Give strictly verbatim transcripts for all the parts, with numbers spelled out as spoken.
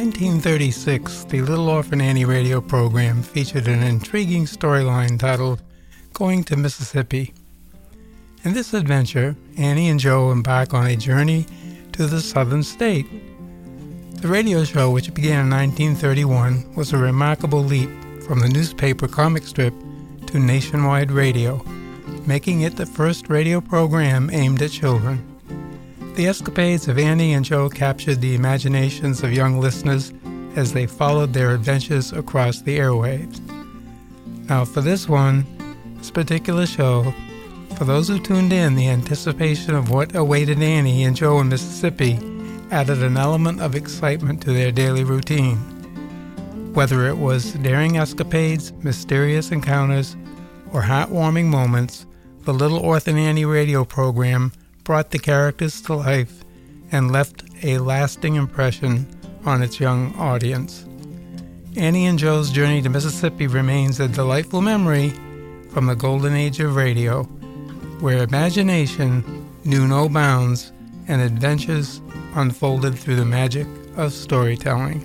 nineteen thirty-six, the Little Orphan Annie radio program featured an intriguing storyline titled Going to Mississippi. In this adventure, Annie and Joe embark on a journey to the southern state. The radio show, which began in nineteen thirty-one, was a remarkable leap from the newspaper comic strip to nationwide radio, making it the first radio program aimed at children. The escapades of Annie and Joe captured the imaginations of young listeners as they followed their adventures across the airwaves. Now for this one, this particular show, for those who tuned in, the anticipation of what awaited Annie and Joe in Mississippi added an element of excitement to their daily routine. Whether it was daring escapades, mysterious encounters, or heartwarming moments, the Little Orphan Annie radio program brought the characters to life and left a lasting impression on its young audience. Annie and Joe's journey to Mississippi remains a delightful memory from the golden age of radio, where imagination knew no bounds and adventures unfolded through the magic of storytelling.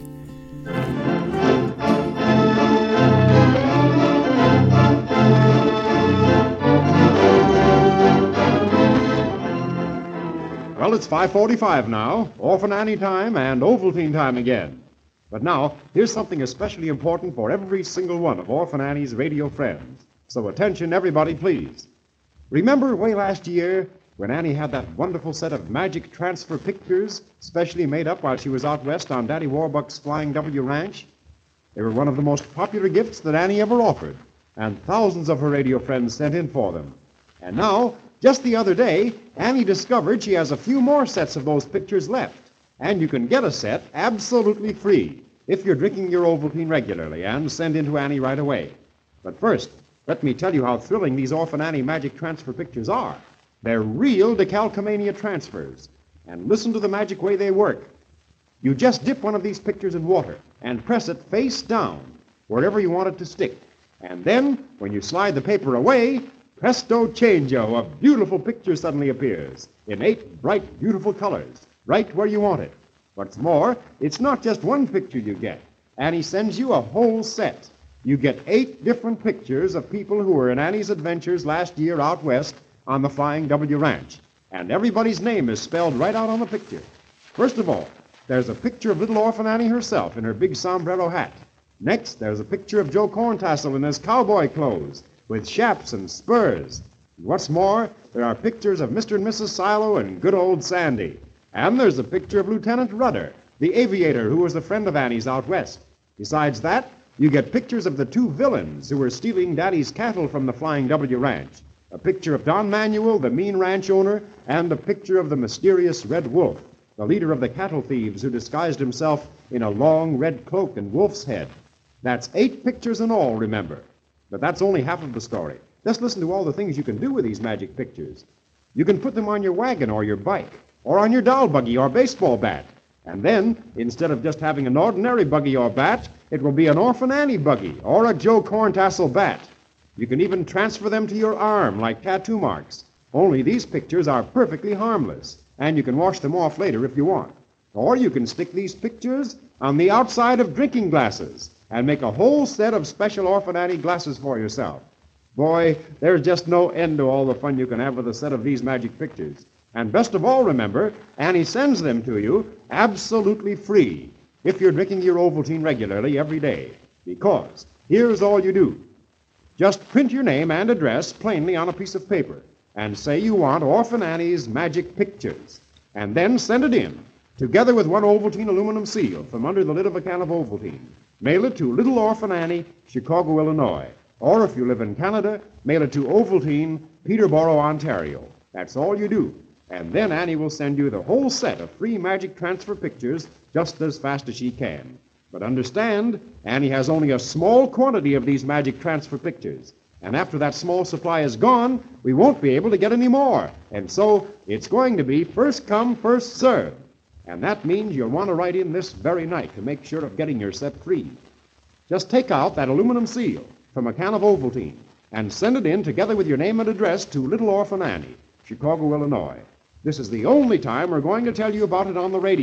Well, it's five forty-five now, Orphan Annie time and Ovaltine time again. But now, here's something especially important for every single one of Orphan Annie's radio friends. So attention, everybody, please. Remember way last year when Annie had that wonderful set of magic transfer pictures specially made up while she was out west on Daddy Warbucks' Flying W Ranch? They were one of the most popular gifts that Annie ever offered, and thousands of her radio friends sent in for them. And now, just the other day, Annie discovered she has a few more sets of those pictures left. And you can get a set absolutely free if you're drinking your Ovaltine regularly, and send in to Annie right away. But first, let me tell you how thrilling these Orphan Annie magic transfer pictures are. They're real decalcomania transfers. And listen to the magic way they work. You just dip one of these pictures in water and press it face down wherever you want it to stick. And then, when you slide the paper away, presto changeo, a beautiful picture suddenly appears in eight bright, beautiful colors, right where you want it. What's more, it's not just one picture you get. Annie sends you a whole set. You get eight different pictures of people who were in Annie's adventures last year out west on the Flying W Ranch. And everybody's name is spelled right out on the picture. First of all, there's a picture of little Orphan Annie herself in her big sombrero hat. Next, there's a picture of Joe Corntassel in his cowboy clothes, with chaps and spurs. And what's more, there are pictures of Mister and Missus Silo and good old Sandy. And there's a picture of Lieutenant Rudder, the aviator who was a friend of Annie's out west. Besides that, you get pictures of the two villains who were stealing Daddy's cattle from the Flying W Ranch. A picture of Don Manuel, the mean ranch owner, and a picture of the mysterious Red Wolf, the leader of the cattle thieves who disguised himself in a long red cloak and wolf's head. That's eight pictures in all, remember. But that's only half of the story. Just listen to all the things you can do with these magic pictures. You can put them on your wagon or your bike, or on your doll buggy or baseball bat. And then, instead of just having an ordinary buggy or bat, it will be an Orphan Annie buggy or a Joe Corntassel bat. You can even transfer them to your arm like tattoo marks. Only these pictures are perfectly harmless, and you can wash them off later if you want. Or you can stick these pictures on the outside of drinking glasses and make a whole set of special Orphan Annie glasses for yourself. Boy, there's just no end to all the fun you can have with a set of these magic pictures. And best of all, remember, Annie sends them to you absolutely free if you're drinking your Ovaltine regularly every day. Because here's all you do. Just print your name and address plainly on a piece of paper and say you want Orphan Annie's magic pictures. And then send it in, together with one Ovaltine aluminum seal from under the lid of a can of Ovaltine. Mail it to Little Orphan Annie, Chicago, Illinois. Or if you live in Canada, mail it to Ovaltine, Peterborough, Ontario. That's all you do. And then Annie will send you the whole set of free magic transfer pictures just as fast as she can. But understand, Annie has only a small quantity of these magic transfer pictures. And after that small supply is gone, we won't be able to get any more. And so it's going to be first come, first served. And that means you'll want to write in this very night to make sure of getting your set free. Just take out that aluminum seal from a can of Ovaltine and send it in together with your name and address to Little Orphan Annie, Chicago, Illinois. This is the only time we're going to tell you about it on the radio.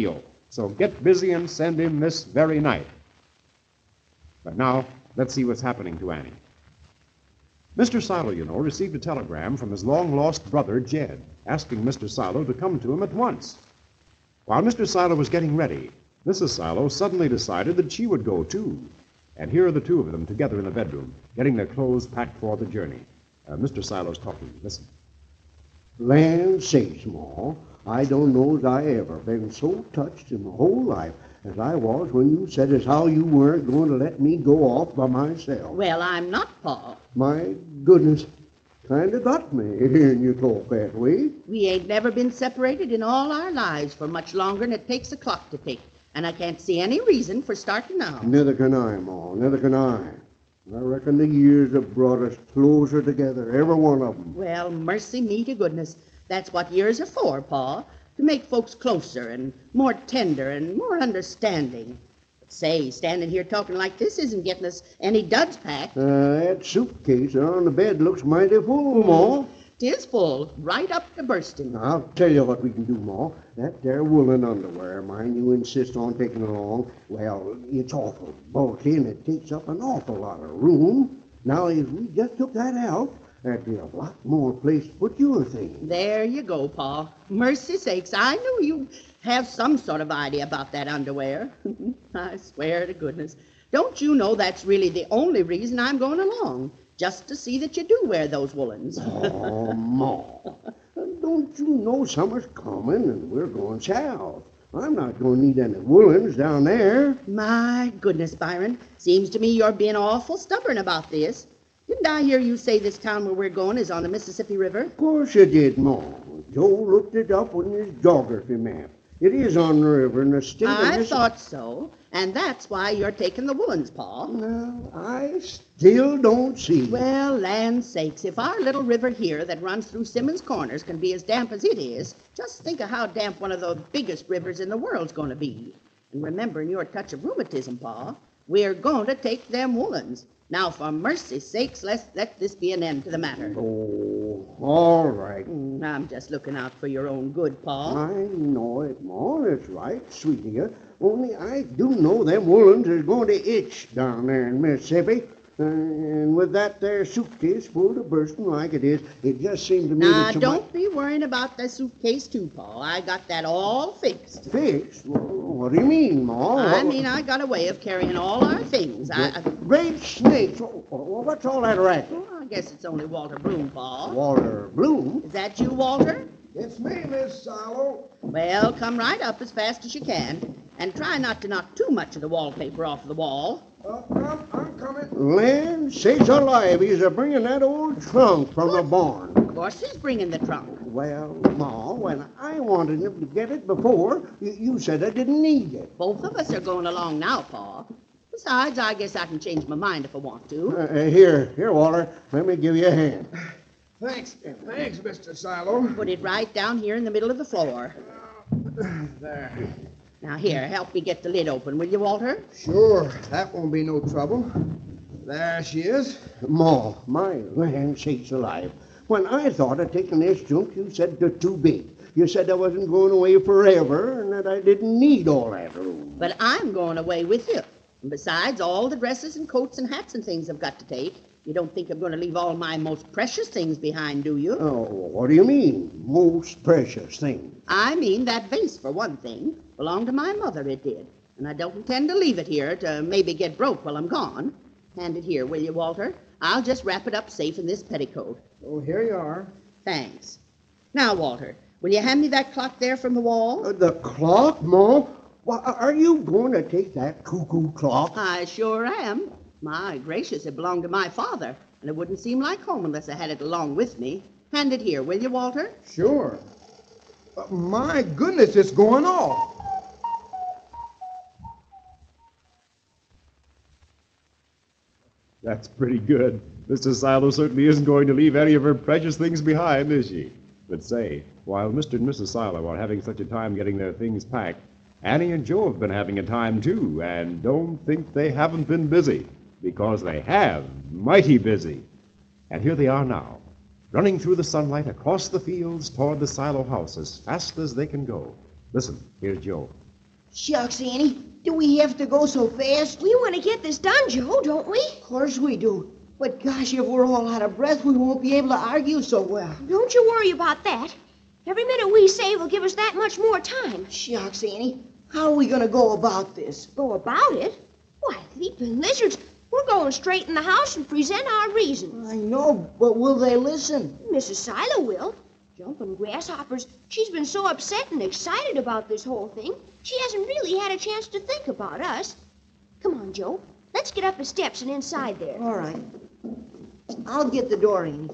So get busy and send in this very night. But now, let's see what's happening to Annie. Mister Silo, you know, received a telegram from his long-lost brother, Jed, asking Mister Silo to come to him at once. While Mister Silo was getting ready, Missus Silo suddenly decided that she would go, too. And here are the two of them together in the bedroom, getting their clothes packed for the journey. Uh, Mister Silo's talking. Listen. Land sakes, Ma, I don't know as I ever been so touched in my whole life as I was when you said as how you weren't going to let me go off by myself. Well, I'm not, Pa. My goodness, kind of got me hearing you talk that way. We ain't never been separated in all our lives for much longer than it takes a clock to tick. And I can't see any reason for starting now. Neither can I, Ma, neither can I. I reckon the years have brought us closer together, every one of them. Well, mercy me to goodness. That's what years are for, Pa. To make folks closer and more tender and more understanding. But say, standing here talking like this isn't getting us any duds packed. Uh, that suitcase on the bed looks mighty full, Ma. Tis full, right up to bursting. I'll tell you what we can do, Ma. That there woolen underwear, mind you insist on taking along, well, it's awful bulky and it takes up an awful lot of room. Now, if we just took that out, there'd be a lot more place to put your things. There you go, Pa. Mercy sakes, I knew you'd have some sort of idea about that underwear. I swear to goodness. Don't you know that's really the only reason I'm going along? Just to see that you do wear those woolens. Oh, Ma. Don't you know summer's coming and we're going south? I'm not going to need any woolens down there. My goodness, Byron. Seems to me you're being awful stubborn about this. Didn't I hear you say this town where we're going is on the Mississippi River? Of course you did, Ma. Joe looked it up on his geography map. It is on the river in the state of I Missis- thought so. And that's why you're taking the woolens, Pa. No, I still don't see. Well, land sakes, if our little river here that runs through Simmons Corners can be as damp as it is, just think of how damp one of the biggest rivers in the world's going to be. And remembering your touch of rheumatism, Pa, we're going to take them woolens. Now, for mercy's sakes, let's let this be an end to the matter. Oh, all right. Mm, I'm just looking out for your own good, Pa. I know it, Ma. It's right, sweet of you. Only I do know them woolens is going to itch down there in Mississippi. Uh, and with that there suitcase full to bursting like it is, it just seemed to me Now, that you don't be worrying about the suitcase, too, Pa. I got that all fixed. fixed. Well, what do you mean, Ma? I mean, I got a way of carrying all our things. I, I, Great snakes. Oh, oh, what's all that racket? well, I guess it's only Walter Bloom, Pa. Walter Bloom? Is that you, Walter? It's me, Miss Silo. Well, come right up as fast as you can, and try not to knock too much of the wallpaper off the wall. Uh, I'm, I'm coming. Land sakes alive, he's a bringing that old trunk from the barn. Of course he's bringing the trunk. Well, Ma, when I wanted him to get it before, you, you said I didn't need it. Both of us are going along now, Pa. Besides, I guess I can change my mind if I want to. Uh, uh, here, here, Walter, let me give you a hand. Thanks, thanks, Mister Silo. Put it right down here in the middle of the floor. There. Now, here, help me get the lid open, will you, Walter? Sure, that won't be no trouble. There she is. Ma, my land sakes alive. When I thought of taking this junk, you said they're too big. You said I wasn't going away forever and that I didn't need all that room. But I'm going away with you. And besides, all the dresses and coats and hats and things I've got to take. You don't think I'm going to leave all my most precious things behind, do you? Oh, what do you mean, most precious thing? I mean that vase, for one thing. Belonged to my mother, it did. And I don't intend to leave it here to maybe get broke while I'm gone. Hand it here, will you, Walter? I'll just wrap it up safe in this petticoat. Oh, here you are. Thanks. Now, Walter, will you hand me that clock there from the wall? Uh, the clock, Ma? Why, are you going to take that cuckoo clock? I sure am. My gracious, it belonged to my father, and it wouldn't seem like home unless I had it along with me. Hand it here, will you, Walter? Sure. Uh, my goodness, it's going off. That's pretty good. Missus Silo certainly isn't going to leave any of her precious things behind, is she? But say, while Mister and Missus Silo are having such a time getting their things packed, Annie and Joe have been having a time, too, and don't think they haven't been busy, because they have, mighty busy. And here they are now, running through the sunlight across the fields toward the Silo house as fast as they can go. Listen, here's Joe. Shucks, Annie, do we have to go so fast? We want to get this done, Joe, don't we? Of course we do. But gosh, if we're all out of breath, we won't be able to argue so well. Don't you worry about that. Every minute we save will give us that much more time. Shucks, Annie, how are we going to go about this? Go about it? Why, leaping lizards, we're going straight in the house and present our reasons. I know, but will they listen? Missus Silo will. Jumping grasshoppers, she's been so upset and excited about this whole thing, she hasn't really had a chance to think about us. Come on, Joe. Let's get up the steps and inside there. All right. I'll get the door, Annie.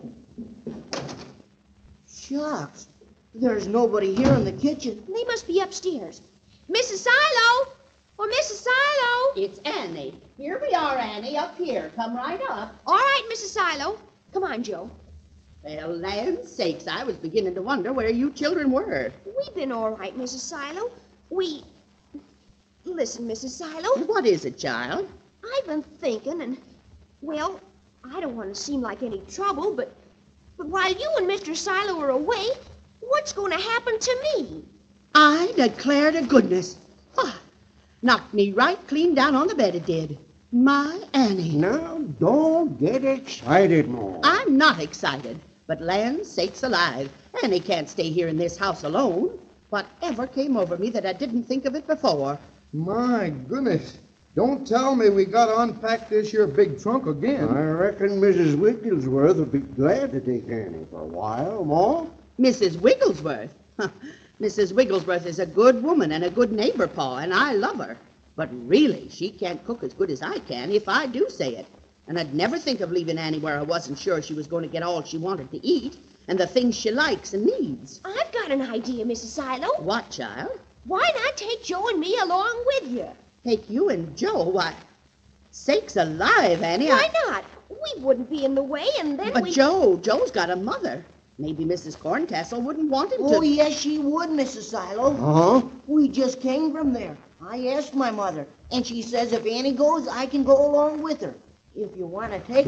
Shucks. There's nobody here in the kitchen. They must be upstairs. Missus Silo! Oh, Missus Silo! It's Annie. Here we are, Annie, up here. Come right up. All right, Missus Silo. Come on, Joe. Well, land's sakes, I was beginning to wonder where you children were. We've been all right, Missus Silo. We... Listen, Missus Silo. What is it, child? I've been thinking, and, well, I don't want to seem like any trouble, but, but while you and Mister Silo are away, what's going to happen to me? I declare to goodness. Why, knocked me right clean down on the bed, it did. My Annie. Now, don't get excited, Ma. I'm not excited, but land's sakes alive. Annie can't stay here in this house alone. Whatever came over me that I didn't think of it before? My goodness. Don't tell me we got to unpack this here big trunk again. I reckon Missus Wigglesworth will be glad to take Annie for a while, Ma. Missus Wigglesworth? Missus Wigglesworth is a good woman and a good neighbor, Pa, and I love her. But really, she can't cook as good as I can, if I do say it. And I'd never think of leaving Annie where I wasn't sure she was going to get all she wanted to eat and the things she likes and needs. I've got an idea, Missus Silo. What, child? Why not take Joe and me along with you? Take you and Joe? Why, sakes alive, Annie. Why I... not? We wouldn't be in the way, and then But we... Joe, Joe's got a mother. Maybe Missus Corntassel wouldn't want him Oh, to... yes, she would, Missus Silo. Huh? We just came from there. I asked my mother, and she says if Annie goes, I can go along with her. If you want to take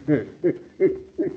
me.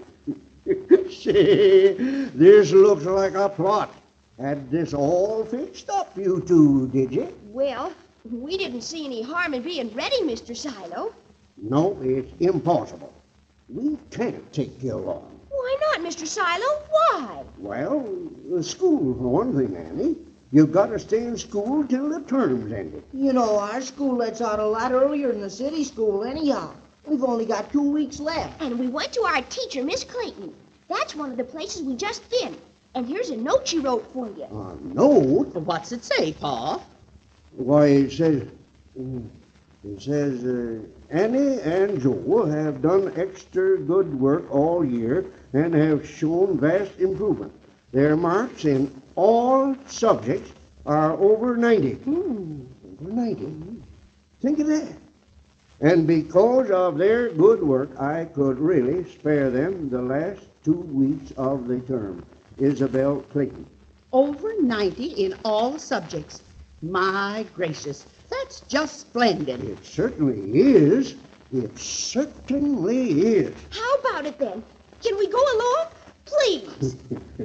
See, this looks like a plot. Had this all fixed up, you two, did you? Well, we didn't see any harm in being ready, Mister Silo. No, it's impossible. We can't take you along. Why not, Mister Silo? Why? Well, the school, for one thing, Annie. You've got to stay in school till the term's ended. You know, our school lets out a lot earlier than the city school anyhow. We've only got two weeks left. And we went to our teacher, Miss Clayton. That's one of the places we just been. And here's a note she wrote for you. A note? What's it say, Pa? Why, it says... It says, uh, Annie and Joe have done extra good work all year and have shown vast improvement. Their marks in all subjects are over ninety. Hmm, over ninety. Think of that. And because of their good work, I could really spare them the last two weeks of the term. Isabel Clayton. Over ninety in all subjects. My gracious, that's just splendid. It certainly is. It certainly is. How about it then? Can we go along? Please.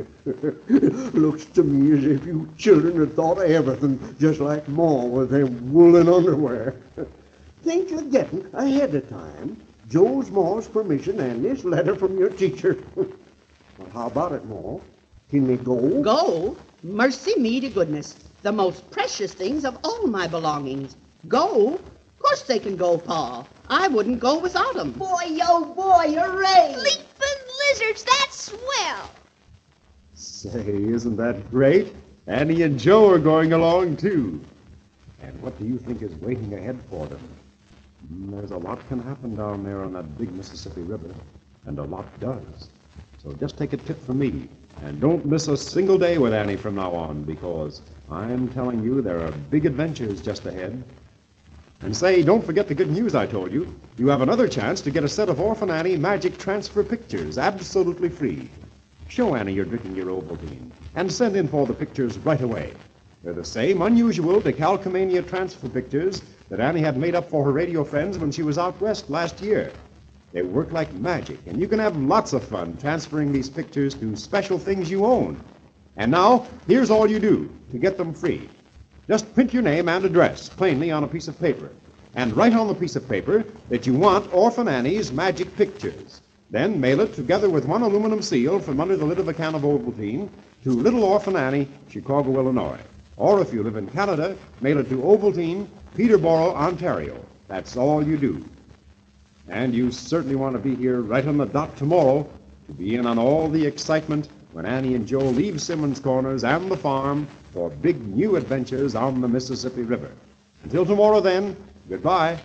Looks to me as if you children had thought of everything, just like Ma with them woolen underwear. Think of getting ahead of time Joe's Ma's permission and this letter from your teacher. Well, how about it, Ma? Can we go? Go? Mercy me to goodness. The most precious things of all my belongings. Go? Of course they can go, Pa. I wouldn't go without them. Boy, oh boy, hooray! Leaping lizards, that's swell. Say, isn't that great? Annie and Joe are going along, too. And what do you think is waiting ahead for them? Mm, There's a lot can happen down there on that big Mississippi River, and a lot does. So just take a tip from me, and don't miss a single day with Annie from now on, because I'm telling you there are big adventures just ahead. And say, don't forget the good news I told you. You have another chance to get a set of Orphan Annie Magic Transfer pictures, absolutely free. Show Annie you're drinking your Ovaltine, and send in for the pictures right away. They're the same unusual Decalcomania transfer pictures that Annie had made up for her radio friends when she was out west last year. They work like magic, and you can have lots of fun transferring these pictures to special things you own. And now, here's all you do to get them free. Just print your name and address plainly on a piece of paper, and write on the piece of paper that you want Orphan Annie's Magic Pictures. Then mail it together with one aluminum seal from under the lid of a can of Ovaltine to Little Orphan Annie, Chicago, Illinois. Or if you live in Canada, mail it to Ovaltine, Peterborough, Ontario. That's all you do. And you certainly want to be here right on the dot tomorrow to be in on all the excitement when Annie and Joe leave Simmons Corners and the farm for big new adventures on the Mississippi River. Until tomorrow, then, goodbye.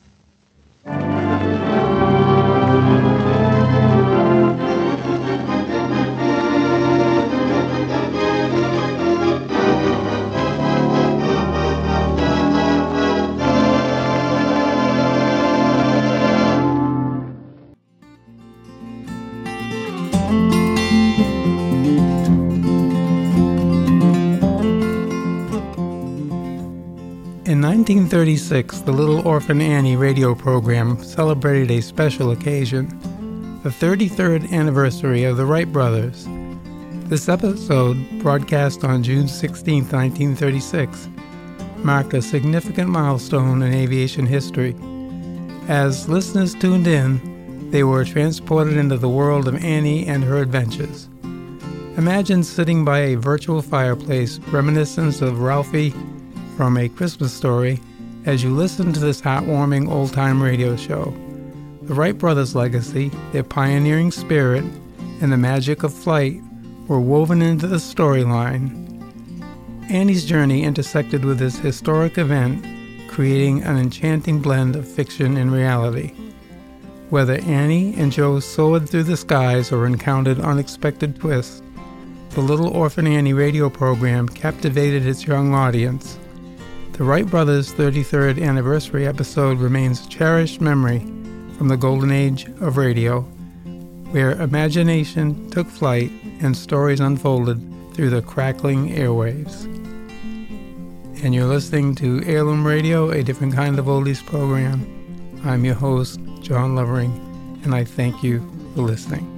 In nineteen thirty-six, the Little Orphan Annie radio program celebrated a special occasion, the thirty-third anniversary of the Wright brothers. This episode, broadcast on June sixteenth, nineteen thirty-six, marked a significant milestone in aviation history. As listeners tuned in, they were transported into the world of Annie and her adventures. Imagine sitting by a virtual fireplace reminiscent of Ralphie from A Christmas Story as you listen to this heartwarming old-time radio show. The Wright brothers' legacy, their pioneering spirit, and the magic of flight were woven into the storyline. Annie's journey intersected with this historic event, creating an enchanting blend of fiction and reality. Whether Annie and Joe soared through the skies or encountered unexpected twists, the Little Orphan Annie radio program captivated its young audience. The Wright brothers' thirty-third anniversary episode remains a cherished memory from the golden age of radio, where imagination took flight and stories unfolded through the crackling airwaves. And you're listening to Heirloom Radio, a different kind of oldies program. I'm your host, John Lovering, and I thank you for listening.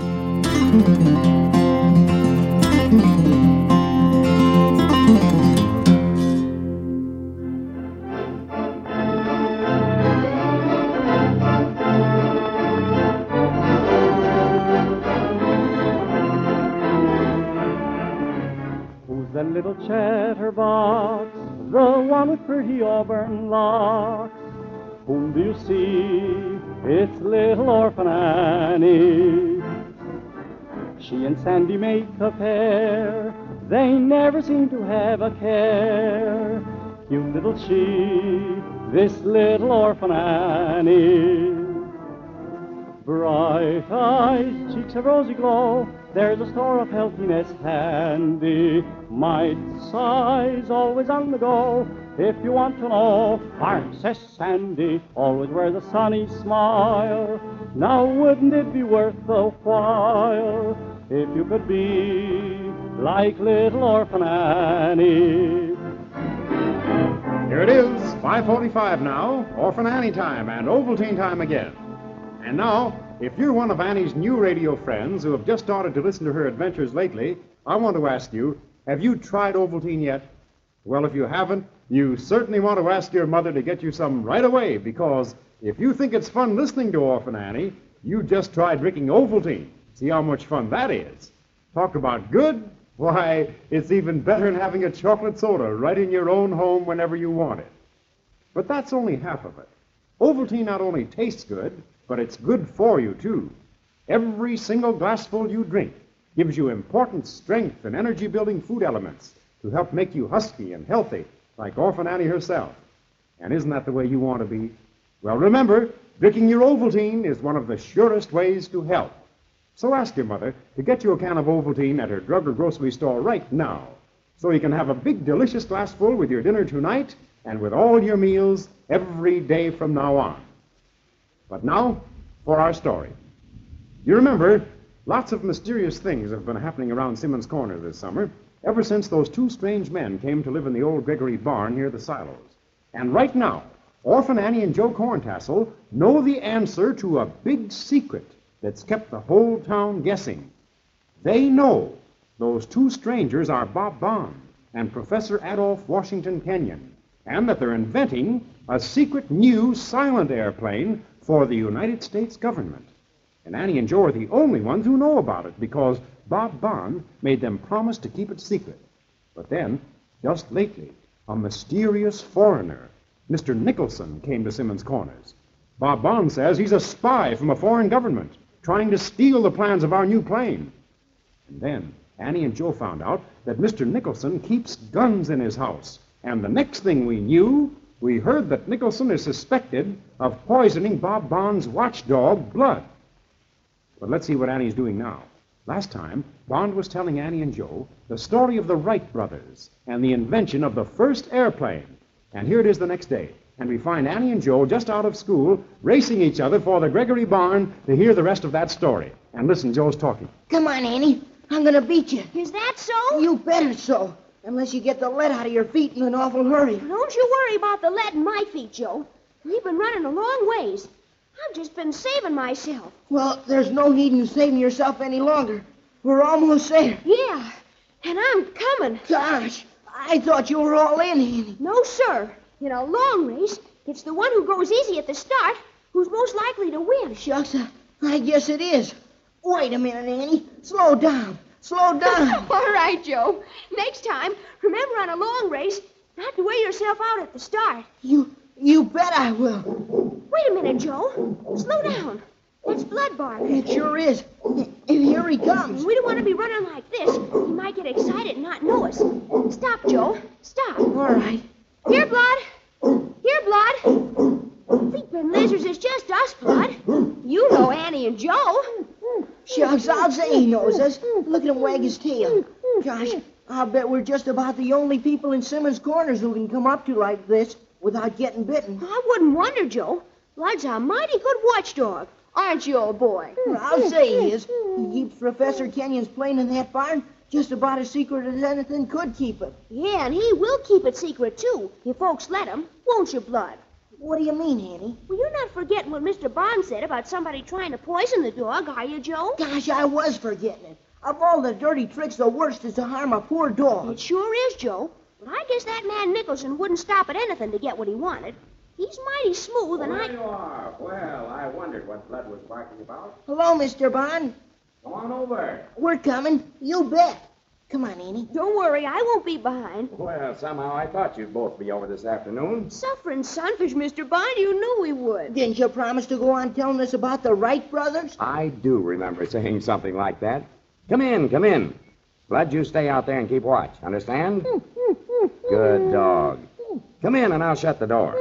The little chatterbox, the one with pretty auburn locks. Whom do you see? It's little Orphan Annie. She and Sandy make a pair. They never seem to have a care. Cute little she, this little Orphan Annie. Bright eyes, cheeks a rosy glow. There's a store of healthiness handy. Might size, always on the go. If you want to know, Princess Sandy always wears a sunny smile. Now wouldn't it be worth the while if you could be like little Orphan Annie? Here it is, five forty-five now, Orphan Annie time and Ovaltine time again. And now, if you're one of Annie's new radio friends who have just started to listen to her adventures lately, I want to ask you, have you tried Ovaltine yet? Well, if you haven't, you certainly want to ask your mother to get you some right away, because if you think it's fun listening to Orphan Annie, you just try drinking Ovaltine. See how much fun that is. Talk about good. Why, it's even better than having a chocolate soda right in your own home whenever you want it. But that's only half of it. Ovaltine not only tastes good, but it's good for you, too. Every single glassful you drink gives you important strength and energy-building food elements to help make you husky and healthy, like Orphan Annie herself. And isn't that the way you want to be? Well, remember, drinking your Ovaltine is one of the surest ways to help. So ask your mother to get you a can of Ovaltine at her drug or grocery store right now, so you can have a big, delicious glassful with your dinner tonight and with all your meals every day from now on. But now, for our story. You remember, lots of mysterious things have been happening around Simmons Corner this summer, ever since those two strange men came to live in the old Gregory barn near the silos. And right now, Orphan Annie and Joe Corntassel know the answer to a big secret that's kept the whole town guessing. They know those two strangers are Bob Bond and Professor Adolph Washington Kenyon, and that they're inventing a secret new silent airplane for the United States government. And Annie and Joe are the only ones who know about it because Bob Bond made them promise to keep it secret. But then, just lately, a mysterious foreigner, Mister Nicholson, came to Simmons Corners. Bob Bond says he's a spy from a foreign government trying to steal the plans of our new plane. And then Annie and Joe found out that Mister Nicholson keeps guns in his house. And the next thing we knew, we heard that Nicholson is suspected of poisoning Bob Bond's watchdog, Blood. But let's see what Annie's doing now. Last time, Bond was telling Annie and Joe the story of the Wright brothers and the invention of the first airplane. And here it is the next day. And we find Annie and Joe just out of school racing each other for the Gregory barn to hear the rest of that story. And listen, Joe's talking. Come on, Annie. I'm going to beat you. Is that so? You better so. Unless you get the lead out of your feet in an awful hurry. Don't you worry about the lead in my feet, Joe. We've been running a long ways. I've just been saving myself. Well, there's no need in saving yourself any longer. We're almost there. Yeah, and I'm coming. Gosh, I thought you were all in, Annie. No, sir. In a long race, it's the one who goes easy at the start who's most likely to win. Shucks, I, I guess it is. Wait a minute, Annie. Slow down. Slow down. All right, Joe. Next time, remember on a long race not to wear yourself out at the start. You you bet I will. Wait a minute, Joe. Slow down. That's Blood barking. It sure is. And here he comes. We don't want to be running like this. He might get excited and not know us. Stop, Joe. Stop. All right. Here, Blood. Here, Blood. Leaping lizards, it's just us, Blood. You know Annie and Joe. Shucks, I'll say he knows us. Look at him wag his tail. Gosh, I'll bet we're just about the only people in Simmons Corners who can come up to like this without getting bitten. I wouldn't wonder, Joe. Blood's a mighty good watchdog. Aren't you, old boy? I'll say he is. He keeps Professor Kenyon's plane in that barn just about as secret as anything could keep it. Yeah, and he will keep it secret, too, if folks let him. Won't you, Blood? What do you mean, Annie? Well, you're not forgetting what Mister Bond said about somebody trying to poison the dog, are you, Joe? Gosh, I was forgetting it. Of all the dirty tricks, the worst is to harm a poor dog. It sure is, Joe. But I guess that man Nicholson wouldn't stop at anything to get what he wanted. He's mighty smooth, and I... There you are. Well, I wondered what Blood was barking about. Hello, Mister Bond. Come on over. We're coming. You bet. Come on, Annie. Don't worry, I won't be behind. Well, somehow I thought you'd both be over this afternoon. Suffering sunfish, Mister Bond, you knew we would. Didn't you promise to go on telling us about the Wright brothers? I do remember saying something like that. Come in, come in. Blood, you stay out there and keep watch. Understand? Good dog. Come in and I'll shut the door.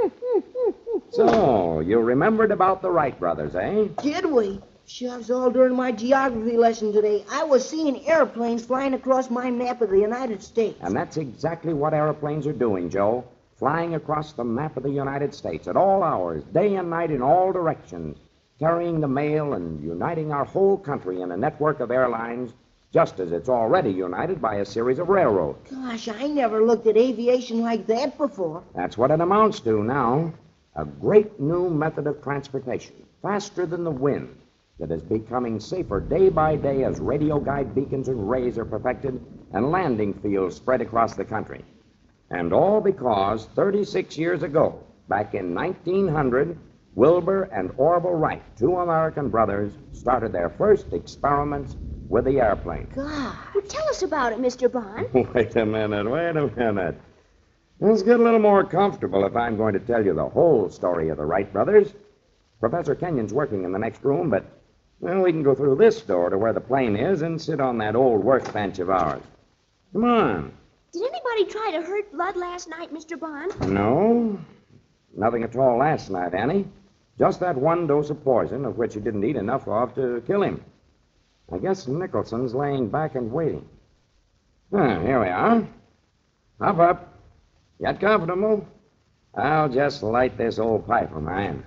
So, you remembered about the Wright brothers, eh? Did we? Shucks, all during my geography lesson today, I was seeing airplanes flying across my map of the United States. And that's exactly what airplanes are doing, Joe. Flying across the map of the United States at all hours, day and night in all directions, carrying the mail and uniting our whole country in a network of airlines, just as it's already united by a series of railroads. Gosh, I never looked at aviation like that before. That's what it amounts to now. A great new method of transportation, faster than the wind, that is becoming safer day by day as radio guide beacons and rays are perfected and landing fields spread across the country. And all because thirty-six years ago, back in nineteen hundred, Wilbur and Orville Wright, two American brothers, started their first experiments with the airplane. God. Well, tell us about it, Mister Bond. Wait a minute, wait a minute. Let's get a little more comfortable if I'm going to tell you the whole story of the Wright brothers. Professor Kenyon's working in the next room, but, well, we can go through this door to where the plane is and sit on that old workbench of ours. Come on. Did anybody try to hurt Blood last night, Mister Bond? No, nothing at all last night, Annie. Just that one dose of poison, of which you didn't eat enough of to kill him. I guess Nicholson's laying back and waiting. Ah, here we are. Hop up. Get comfortable. I'll just light this old pipe of mine.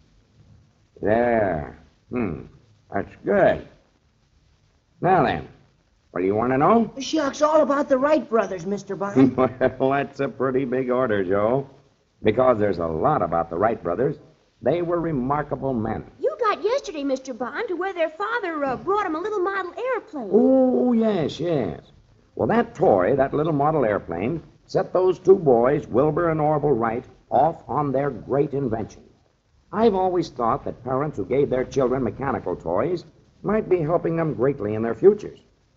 There. Hmm. That's good. Now then, what do you want to know? Shucks, all about the Wright brothers, Mister Bond. Well, that's a pretty big order, Joe. Because there's a lot about the Wright brothers. They were remarkable men. You got yesterday, Mister Bond, to where their father uh, brought him a little model airplane. Oh, yes, yes. Well, that toy, that little model airplane, set those two boys, Wilbur and Orville Wright, off on their great invention. I've always thought that parents who gave their children mechanical toys might be helping them greatly in their futures.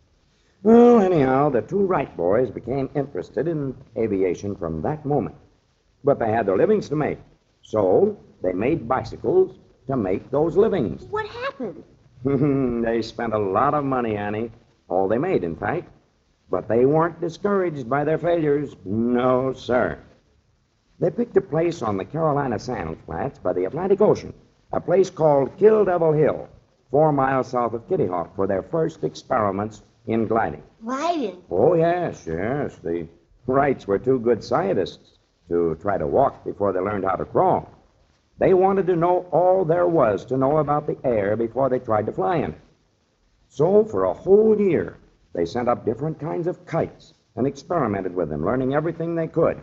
Well, anyhow, the two Wright boys became interested in aviation from that moment. But they had their livings to make, so they made bicycles to make those livings. What happened? They spent a lot of money, Annie. All they made, in fact. But they weren't discouraged by their failures. No, sir. They picked a place on the Carolina Sand Flats by the Atlantic Ocean, a place called Kill Devil Hill, four miles south of Kitty Hawk, for their first experiments in gliding. Gliding? Oh, yes, yes. The Wrights were two good scientists to try to walk before they learned how to crawl. They wanted to know all there was to know about the air before they tried to fly in it. So, for a whole year, they sent up different kinds of kites and experimented with them, learning everything they could.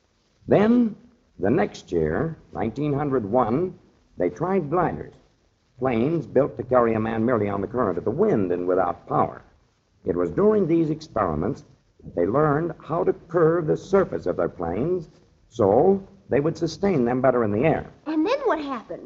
Then, the next year, nineteen oh one, they tried gliders, planes built to carry a man merely on the current of the wind and without power. It was during these experiments that they learned how to curve the surface of their planes so they would sustain them better in the air. And then what happened?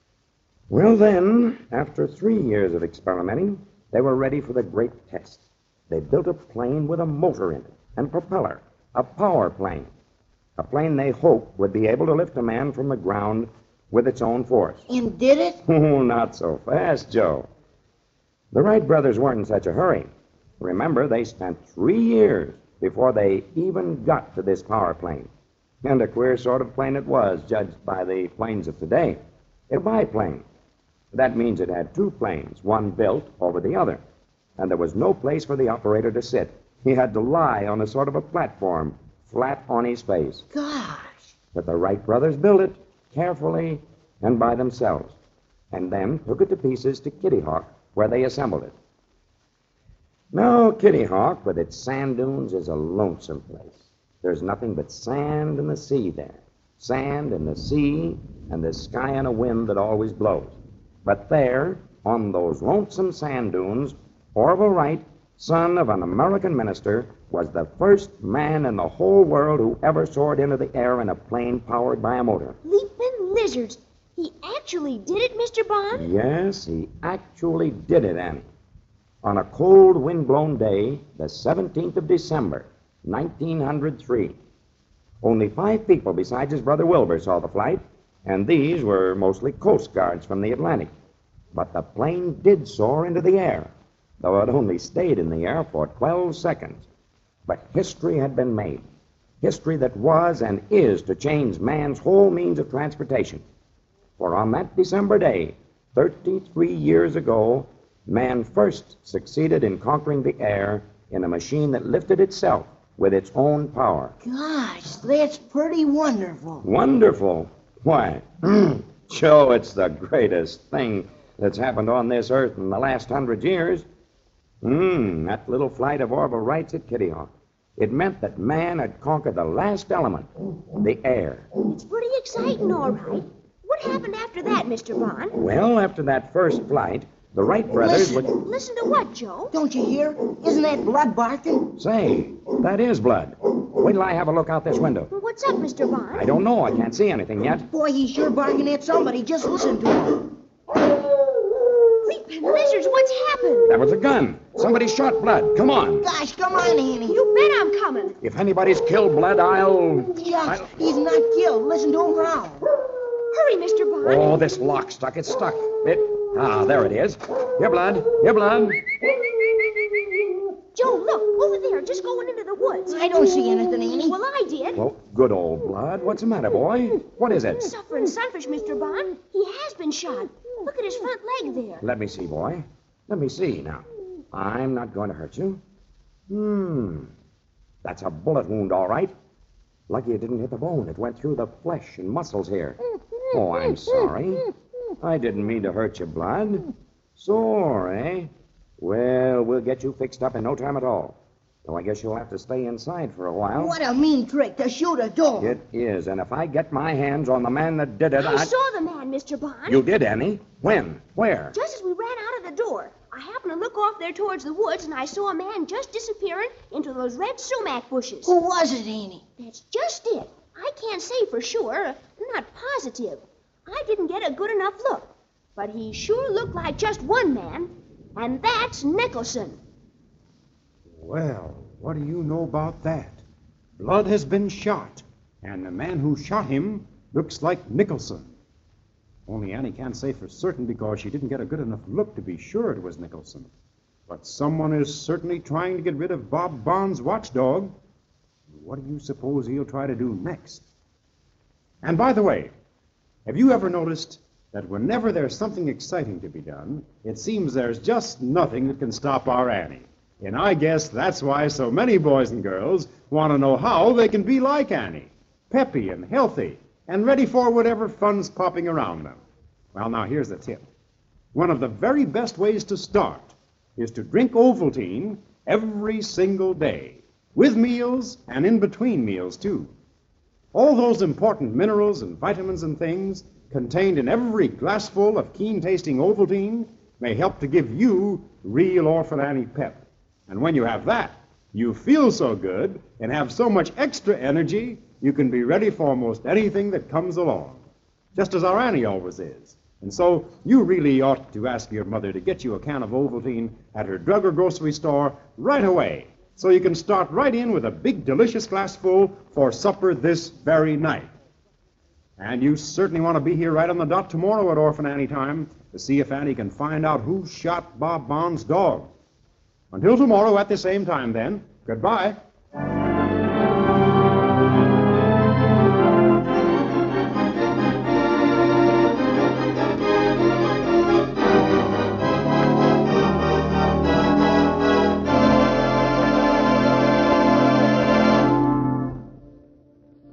Well, then, after three years of experimenting, they were ready for the great test. They built a plane with a motor in it and propeller, a power plane, a plane they hoped would be able to lift a man from the ground with its own force. And did it? Oh, not so fast, Joe. The Wright brothers weren't in such a hurry. Remember, they spent three years before they even got to this power plane. And a queer sort of plane it was, judged by the planes of today. A biplane. That means it had two planes, one built over the other. And there was no place for the operator to sit. He had to lie on a sort of a platform, flat on his face. Gosh. But the Wright brothers built it, carefully and by themselves, and then took it to pieces to Kitty Hawk, where they assembled it. Now, Kitty Hawk, with its sand dunes, is a lonesome place. There's nothing but sand and the sea there. Sand and the sea and the sky and a wind that always blows. But there, on those lonesome sand dunes, Orville Wright, son of an American minister, was the first man in the whole world who ever soared into the air in a plane powered by a motor. Leaping lizards. He actually did it, Mister Bond? Yes, he actually did it, Annie. On a cold, wind-blown day, the seventeenth of December, nineteen oh three. Only five people besides his brother Wilbur saw the flight, and these were mostly Coast Guards from the Atlantic. But the plane did soar into the air, though it only stayed in the air for twelve seconds. But history had been made. History that was and is to change man's whole means of transportation. For on that December day, thirty-three years ago, man first succeeded in conquering the air in a machine that lifted itself with its own power. Gosh, that's pretty wonderful. Wonderful? Why, Joe, it's the greatest thing that's happened on this earth in the last hundred years. Hmm, that little flight of Orville Wright's at Kitty Hawk. It meant that man had conquered the last element, the air. It's pretty exciting, all right. What happened after that, Mister Bond? Well, after that first flight, the Wright brothers Listen. would... Listen to what, Joe? Don't you hear? Isn't that blood barking? Say, that is blood. Wait till I have a look out this window. What's up, Mister Bond? I don't know. I can't see anything yet. Boy, he's sure barking at somebody. Just listen to him. Leaping lizards, what's happened? That was a gun. Somebody shot Blood. Come on. Gosh, come on, Annie. You bet I'm coming. If anybody's killed Blood, I'll... Gosh, I'll... he's not killed. Listen to him howl. Hurry, Mister Bond. Oh, this lock stuck. It's stuck. It... Ah, there it is. Here, Blood. Here, Blood. Joe, look, over there, just going into the woods. I don't see anything, Annie. Well, I did. Well, good old Blood. What's the matter, boy? What is it? Suffering sunfish, Mister Bond. He has been shot. Look at his front leg there. Let me see, boy. Let me see now. I'm not going to hurt you. Hmm. That's a bullet wound, all right. Lucky it didn't hit the bone. It went through the flesh and muscles here. Oh, I'm sorry. I didn't mean to hurt your Blood. Sore, eh? Well, we'll get you fixed up in no time at all. Though I guess you'll have to stay inside for a while. What a mean trick to shoot a dog. It is, and if I get my hands on the man that did it, I I... saw the man, Mister Bond. You did, Annie? When? Where? Just as we ran out of the door. I happened to look off there towards the woods, and I saw a man just disappearing into those red sumac bushes. Who was it, Annie? That's just it. I can't say for sure. I'm not positive. I didn't get a good enough look. But he sure looked like just one man, and that's Nicholson. Well, what do you know about that? Blood has been shot, and the man who shot him looks like Nicholson. Only Annie can't say for certain because she didn't get a good enough look to be sure it was Nicholson. But someone is certainly trying to get rid of Bob Bond's watchdog. What do you suppose he'll try to do next? And by the way, have you ever noticed that whenever there's something exciting to be done, it seems there's just nothing that can stop our Annie? And I guess that's why so many boys and girls want to know how they can be like Annie, peppy and healthy, and ready for whatever fun's popping around them. Well, now here's the tip. One of the very best ways to start is to drink Ovaltine every single day, with meals and in between meals, too. All those important minerals and vitamins and things contained in every glassful of keen-tasting Ovaltine may help to give you real Orphan Annie pep. And when you have that, you feel so good and have so much extra energy, you can be ready for almost anything that comes along, just as our Annie always is. And so you really ought to ask your mother to get you a can of Ovaltine at her drug or grocery store right away, so you can start right in with a big, delicious glassful for supper this very night. And you certainly want to be here right on the dot tomorrow at Orphan Annie time to see if Annie can find out who shot Bob Bond's dog. Until tomorrow at the same time, then, goodbye.